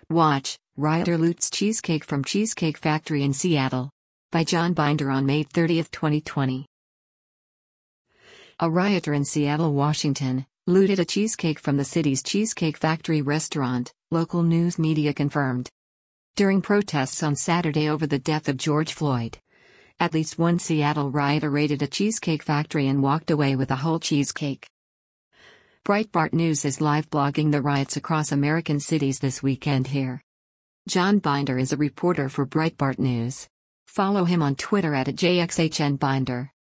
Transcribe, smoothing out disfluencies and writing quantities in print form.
Watch, Rioter Loots Cheesecake from Cheesecake Factory in Seattle. By John Binder on May 30, 2020. A rioter in Seattle, Washington, looted a cheesecake from the city's Cheesecake Factory restaurant, local news media confirmed. During protests on Saturday over the death of George Floyd, at least one Seattle rioter raided a Cheesecake Factory and walked away with a whole cheesecake. Breitbart News is live blogging the riots across American cities this weekend here. John Binder is a reporter for Breitbart News. Follow him on Twitter @JXHNBinder.